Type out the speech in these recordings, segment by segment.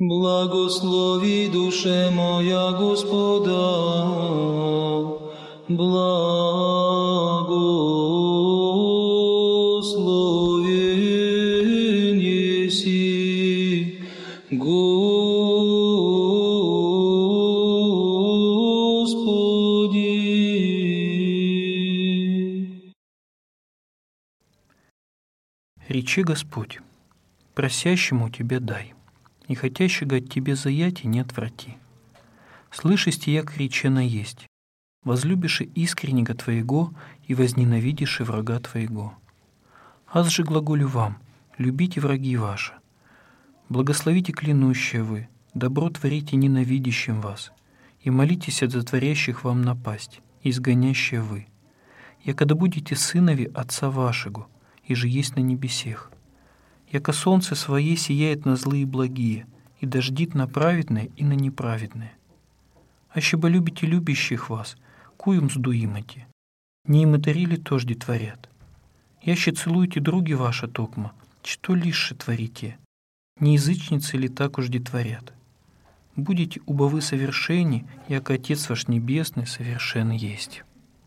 Благослови, душе моя, Господа, благословен еси, Господи. Речи Господь, просящему Тебе дай, и хотящего от Тебе заяти не отврати. Слышисти, як речено есть, возлюбиши искреннего Твоего и возненавидиши врага Твоего. Аз же глаголю вам, любите враги ваши, благословите клянущие вы, добро творите ненавидящим вас, и молитесь от затворящих вам напасть, изгонящие вы. Якода будете сынови Отца вашего, и же есть на небесех. Яко солнце свое сияет на злые и благие, и дождит на праведное и на неправедное. Ащеба любите любящих вас, куем мзду имати, не иматари ли тожди творят. Яще целуете други ваши токма, что лишь творите, не язычницы ли так ужди творят. Будете убо вы совершенни, яко Отец ваш Небесный совершен есть.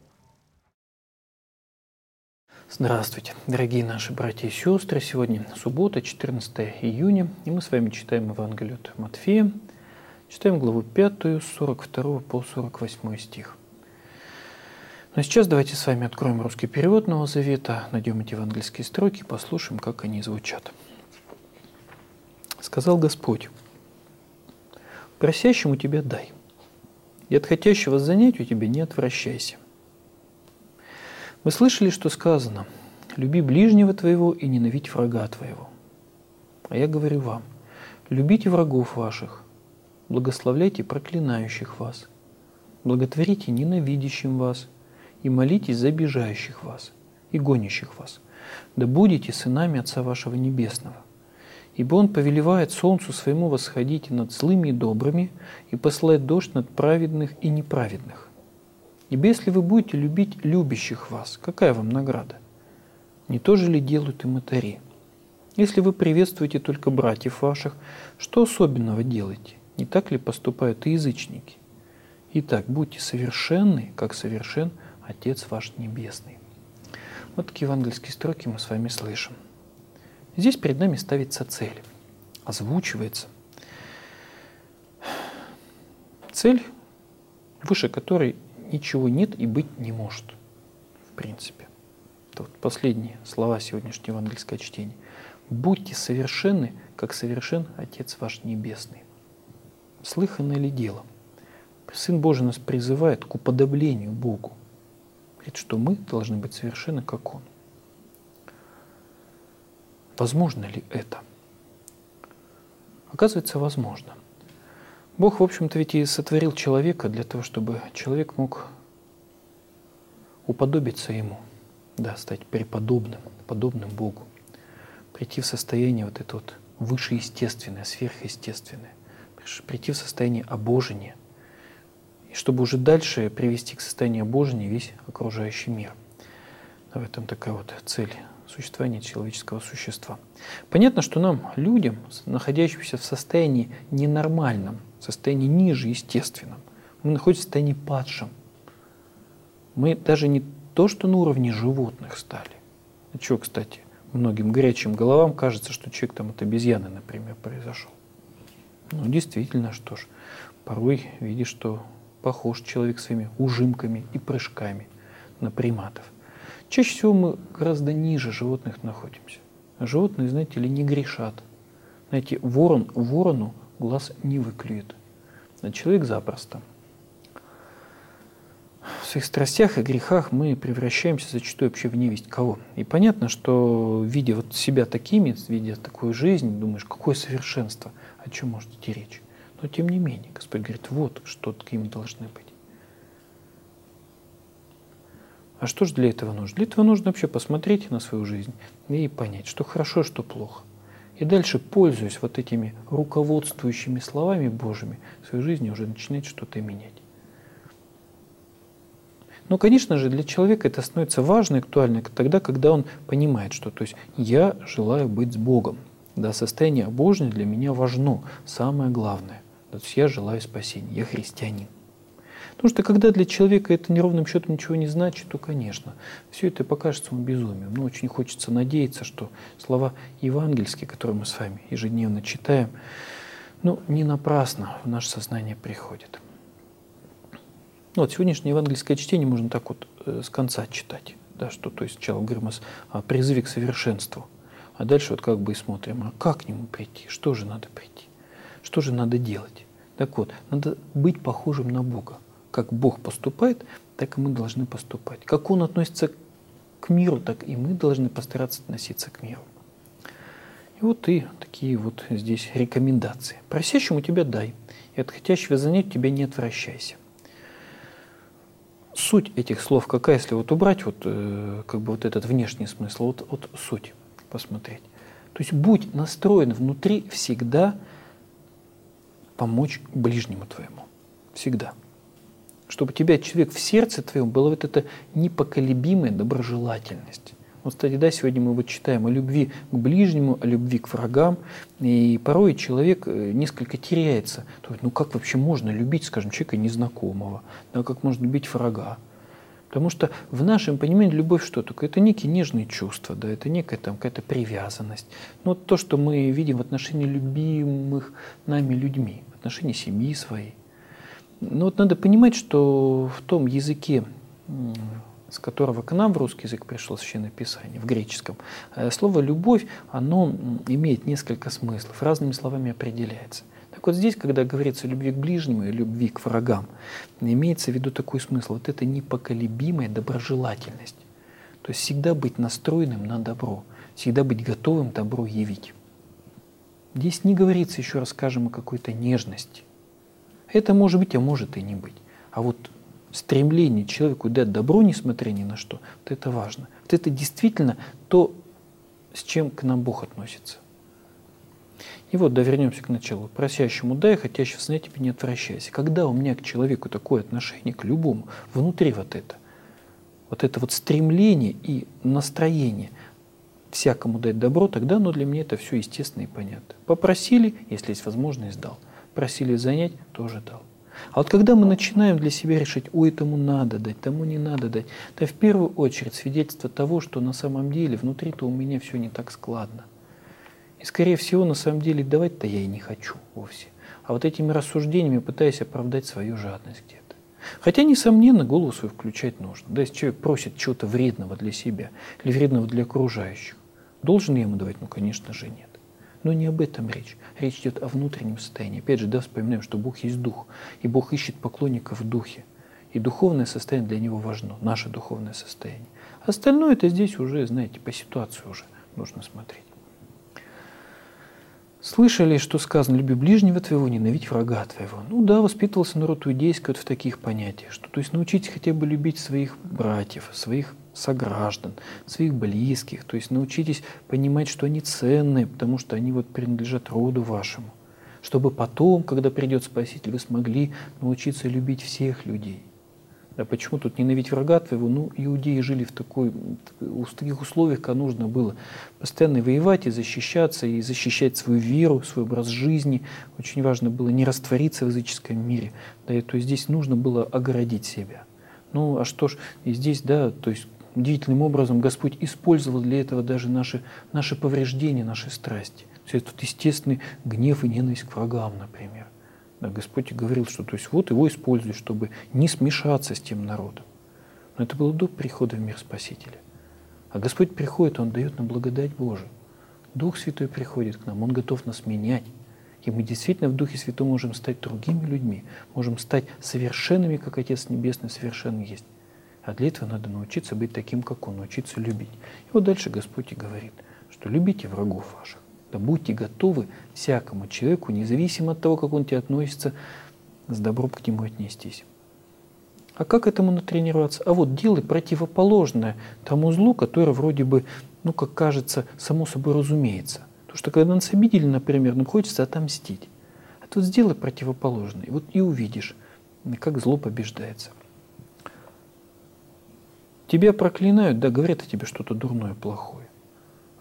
Здравствуйте, дорогие наши братья и сестры. Сегодня суббота, 14 июня, и мы с вами читаем Евангелие от Матфея. Читаем главу 5, с 42 по 48 стих. Но сейчас давайте с вами откроем русский перевод Нового Завета, найдем эти евангельские строки и послушаем, как они звучат. «Сказал Господь, просящему тебя дай, и от хотящего занять у тебя не отвращайся. Вы слышали, что сказано: люби ближнего твоего и ненавидь врага твоего. А я говорю вам, любите врагов ваших, благословляйте проклинающих вас, благотворите ненавидящим вас и молитесь за обижающих вас и гонящих вас, да будете сынами Отца вашего Небесного. Ибо Он повелевает солнцу своему восходить над злыми и добрыми и посылает дождь над праведных и неправедных. Ибо если вы будете любить любящих вас, какая вам награда? Не то же ли делают и мытари? Если вы приветствуете только братьев ваших, что особенного делаете? Не так ли поступают и язычники? Итак, будьте совершенны, как совершен Отец ваш Небесный». Вот такие евангельские строки мы с вами слышим. Здесь перед нами ставится цель, озвучивается цель, выше которой ничего нет и быть не может, в принципе. Это вот последние слова сегодняшнего евангельского чтения. «Будьте совершенны, как совершен Отец ваш Небесный». Слыханное ли дело? Сын Божий нас призывает к уподоблению Богу. Говорит, что мы должны быть совершенны, как Он. Возможно ли это? Оказывается, возможно. Бог, в общем-то, ведь и сотворил человека для того, чтобы человек мог уподобиться Ему, да, стать преподобным, подобным Богу, прийти в состояние вот это вот вышеестественное, сверхъестественное, прийти в состояние обожения, и чтобы уже дальше привести к состоянию обожения весь окружающий мир. В этом такая вот цель существования человеческого существа. Понятно, что нам, людям, находящимся в состоянии ненормальном, в состоянии ниже естественном, мы находимся в состоянии падшем. Мы даже не то, что на уровне животных стали. А чего, кстати, многим горячим головам кажется, что человек там от обезьяны, например, произошел. Ну, действительно, что ж, порой видишь, что похож человек своими ужимками и прыжками на приматов. Чаще всего мы гораздо ниже животных находимся. А животные, знаете ли, не грешат. Знаете, ворон ворону глаз не выклюет, а человек запросто. В своих страстях и грехах мы превращаемся зачастую вообще в невесть кого. И понятно, что видя вот себя такими, видя такую жизнь, думаешь, какое совершенство, о чем может идти речь. Но тем не менее, Господь говорит, вот что такими должны быть. А что же для этого нужно? Для этого нужно вообще посмотреть на свою жизнь и понять, что хорошо, что плохо. И дальше, пользуясь вот этими руководствующими словами Божьими, в своей жизни уже начинать что-то менять. Но, конечно же, для человека это становится важно и актуально тогда, когда он понимает, что то есть, я желаю быть с Богом. Да, состояние обожения для меня важно, самое главное. То есть я желаю спасения, я христианин. Потому что когда для человека это неровным счетом ничего не значит, то, конечно, все это покажется ему безумием. Но очень хочется надеяться, что слова евангельские, которые мы с вами ежедневно читаем, не напрасно в наше сознание приходят. Сегодняшнее евангельское чтение можно так вот с конца читать. Да, что, то есть сначала говорим о призыве к совершенству, а дальше вот как бы и смотрим, а как к нему прийти, что же надо прийти, что же надо делать. Так вот, надо быть похожим на Бога. Как Бог поступает, так и мы должны поступать. Как Он относится к миру, так и мы должны постараться относиться к миру. И такие вот здесь рекомендации. Просящему тебя дай, и от хотящего занять тебя не отвращайся. Суть этих слов какая, если убрать этот внешний смысл, суть посмотреть. То есть будь настроен внутри всегда помочь ближнему твоему. Всегда. Чтобы у тебя, человек, в сердце твоем была вот эта непоколебимая доброжелательность. Кстати, сегодня мы читаем о любви к ближнему, о любви к врагам, и порой человек несколько теряется. Как вообще можно любить, скажем, человека незнакомого? Да, как можно любить врага? Потому что в нашем понимании любовь что такое? Это некие нежные чувства, да, это некая какая-то привязанность. То, что мы видим в отношении любимых нами людьми, в отношении семьи своей. Надо понимать, что в том языке, с которого к нам в русский язык пришло Священное Писание, в греческом, слово «любовь», оно имеет несколько смыслов, разными словами определяется. Так вот здесь, когда говорится о любви к ближнему и любви к врагам, имеется в виду такой смысл, это непоколебимая доброжелательность. То есть всегда быть настроенным на добро, всегда быть готовым добро явить. Здесь не говорится, еще раз скажем, о какой-то нежности. Это может быть, а может и не быть. А стремление человеку дать добро, несмотря ни на что, это важно. Это действительно то, с чем к нам Бог относится. И вернемся к началу. Просящему дай, хотящего снять тебя не отвращайся. Когда у меня к человеку такое отношение, к любому, внутри это стремление и настроение всякому дать добро, тогда для меня это все естественно и понятно. Попросили, если есть возможность, дал. Просили занять, тоже дал. А когда мы начинаем для себя решать, этому надо дать, тому не надо дать, это в первую очередь свидетельство того, что на самом деле внутри-то у меня все не так складно. И скорее всего, на самом деле, давать-то я и не хочу вовсе. А этими рассуждениями пытаюсь оправдать свою жадность где-то. Хотя, несомненно, голову свою включать нужно. Да, если человек просит чего-то вредного для себя или вредного для окружающих, должен я ему давать? Конечно же, нет. Но не об этом речь. Речь идет о внутреннем состоянии. Опять же, вспоминаем, что Бог есть Дух, и Бог ищет поклонников в Духе. И духовное состояние для Него важно, наше духовное состояние. Остальное это здесь уже, знаете, по ситуации уже нужно смотреть. Слышали, что сказано, люби ближнего твоего, ненавидь врага твоего. Воспитывался народ иудейский в таких понятиях, что, то есть научитесь хотя бы любить своих братьев, своих сограждан, своих близких, то есть научитесь понимать, что они ценные, потому что они принадлежат роду вашему, чтобы потом, когда придет Спаситель, вы смогли научиться любить всех людей. Да почему тут ненавидеть врага твоего? Иудеи жили в таких условиях, когда нужно было постоянно воевать и защищать свою веру, свой образ жизни. Очень важно было не раствориться в языческом мире. Да, и то есть здесь нужно было огородить себя. А что ж, и здесь, то есть удивительным образом Господь использовал для этого даже наши повреждения, наши страсти. То есть это естественный гнев и ненависть к врагам, например. Да, Господь говорил, что его используют, чтобы не смешаться с тем народом. Но это было до прихода в мир Спасителя. А Господь приходит, Он дает нам благодать Божию. Дух Святой приходит к нам, Он готов нас менять. И мы действительно в Духе Святом можем стать другими людьми, можем стать совершенными, как Отец Небесный совершенный есть. А для этого надо научиться быть таким, как Он, научиться любить. И дальше Господь и говорит, что любите врагов ваших. Да будьте готовы всякому человеку, независимо от того, как он к тебе относится, с добром к нему отнестись. А как этому натренироваться? Делай противоположное тому злу, которое вроде бы, как кажется, само собой разумеется. Потому что когда нас обидели, например, нам хочется отомстить. А тут сделай противоположное. И увидишь, как зло побеждается. Тебя проклинают, говорят о тебе что-то дурное, плохое.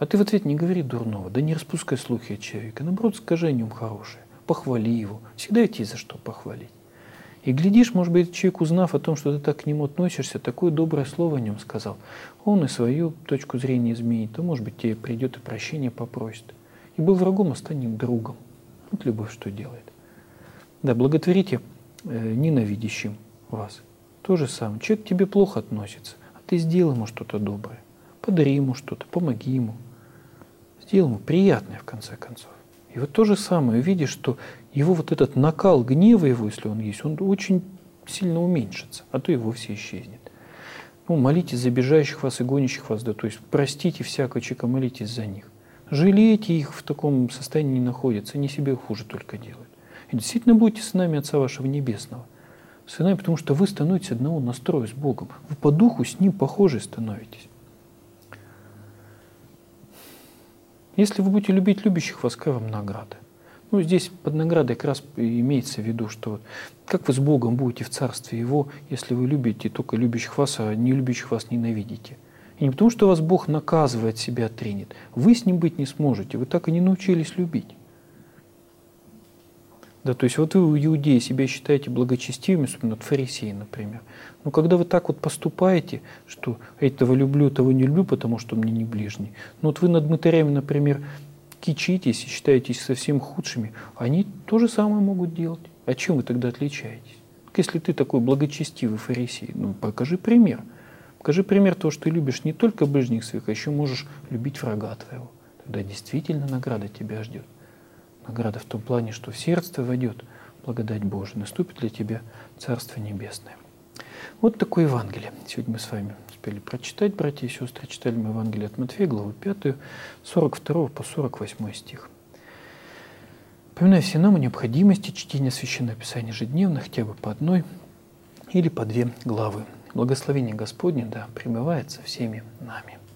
А ты в ответ не говори дурного, да не распускай слухи от человека. Наоборот, скажи о нем хорошее, похвали его. Всегда ведь есть за что похвалить. И глядишь, может быть, человек, узнав о том, что ты так к нему относишься, такое доброе слово о нем сказал, он и свою точку зрения изменит, то, может быть, тебе придет и прощение попросит. И был врагом, а станет другом. Вот любовь что делает. Да, благотворите ненавидящим вас. То же самое. Человек к тебе плохо относится, а ты сделай ему что-то доброе. Подари ему что-то, помоги ему. Сделай ему приятное, в конце концов. И вот то же самое, видишь, что его вот этот накал гнева его, если он есть, он очень сильно уменьшится, а то и вовсе исчезнет. Ну, молитесь за обижающих вас и гонящих вас, да, то есть простите всякого человека, молитесь за них. Жалейте их, в таком состоянии не находятся, они себе хуже только делают. И действительно будете сынами Отца вашего Небесного. Сынами, потому что вы становитесь одного настроя с Богом. Вы по духу с Ним похожи становитесь. Если вы будете любить любящих вас, какая вам награда? Ну, здесь под наградой как раз имеется в виду, что как вы с Богом будете в Царстве Его, если вы любите только любящих вас, а не любящих вас ненавидите. И не потому, что вас Бог наказывает, себя тренит. Вы с Ним быть не сможете, вы так и не научились любить. Да, то есть вот вы, иудеи, себя считаете благочестивыми, особенно вот фарисеи, например. Но когда вы так вот поступаете, что этого люблю, того не люблю, потому что мне не ближний. Но вот вы над мытарями, например, кичитесь и считаетесь совсем худшими, они то же самое могут делать. А чем вы тогда отличаетесь? Если ты такой благочестивый фарисей, ну покажи пример. Покажи пример того, что ты любишь не только ближних своих, а еще можешь любить врага твоего. Тогда действительно награда тебя ждет. Награда в том плане, что в сердце твое войдет благодать Божия, наступит для тебя Царство Небесное. Вот такое Евангелие. Сегодня мы с вами успели прочитать, братья и сестры. Читали мы Евангелие от Матфея, главу 5, 42 по 48 стих. Напоминаю всем нам о необходимости чтения Священного Писания ежедневно, хотя бы по одной или по две главы. Благословение Господне да пребывает со всеми нами.